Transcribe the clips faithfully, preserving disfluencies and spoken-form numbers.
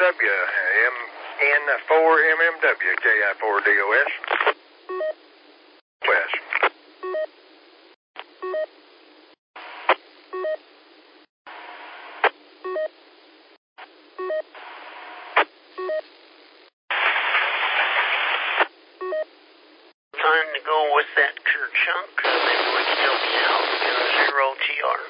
W, M N four M M W, K I four D O S. West. Time to go with that Kerchunk, uh, maybe we can help you out in a zero T R.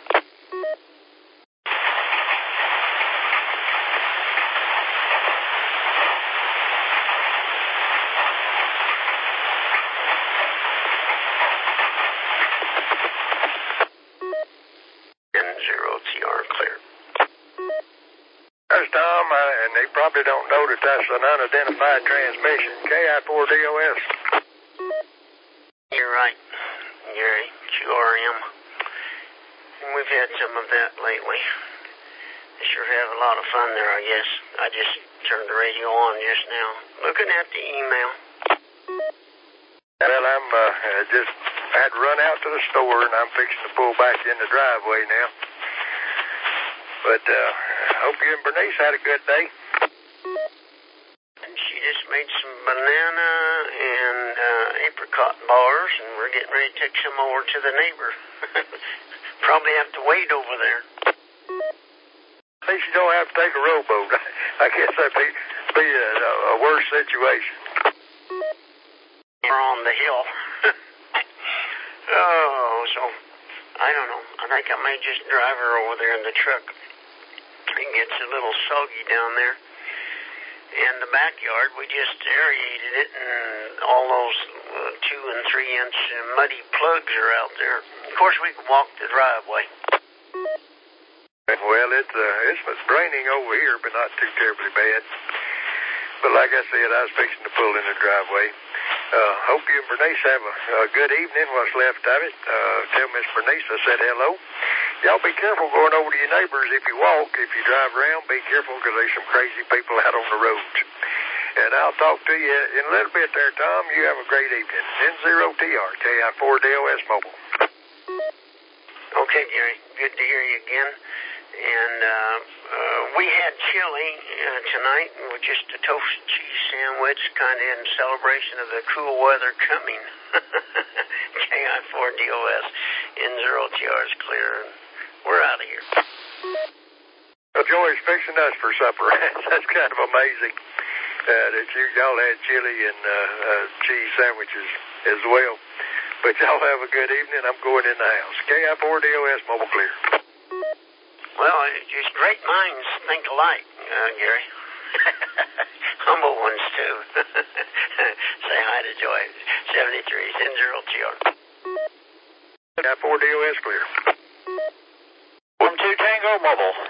And zero T R clear. That's Tom, uh, and they probably don't know that that's an unidentified transmission, K I four D O S. You're right, Gary, Q R M. We've had some of that lately. They sure have a lot of fun there, I guess. I just turned the radio on just now, looking at the email. Well, I'm uh, just had to run out to the store, and I'm fixing to pull back in the driveway now. But uh, hope you and Bernice had a good day. And she just made some banana and uh, apricot bars, and we're getting ready to take some over to the neighbor. Probably have to wait over there. At least you don't have to take a rowboat. I guess that'd be, be a, a worse situation. We're on the hill. Oh, so, I don't know. I think I may just drive her over there in the truck. It gets a little soggy down there. In the backyard, we just aerated it, and all those uh, two and three inch muddy plugs are out there. Of course, we can walk the driveway. Well, it's, uh, it's raining over here, but not too terribly bad. But like I said, I was fixing to pull in the driveway. Uh, hope you and Bernice have a, a good evening, what's left of it. Uh, tell Miss Bernice I said hello. Y'all be careful going over to your neighbors if you walk. If you drive around, be careful because there's some crazy people out on the roads. And I'll talk to you in a little bit there, Tom. You have a great evening. N zero T R, K I four D O S Mobile. Okay, Gary. Good to hear you again. And uh, uh, we had chili uh, tonight with just a toasted cheese sandwich, kind of in celebration of the cool weather coming. K I four D O S, N zero T R is clear, and we're out of here. Well, Joey's fixing us for supper. That's kind of amazing uh, that you, y'all had chili and uh, uh, cheese sandwiches as well. But y'all have a good evening. I'm going in the house. K I four D O S Mobile clear. Well, just great minds think alike, uh, Gary. Humble ones, too. Say hi to Joy. seventy-three, N zero T R. K I four D O S clear. one two Tango Mobile.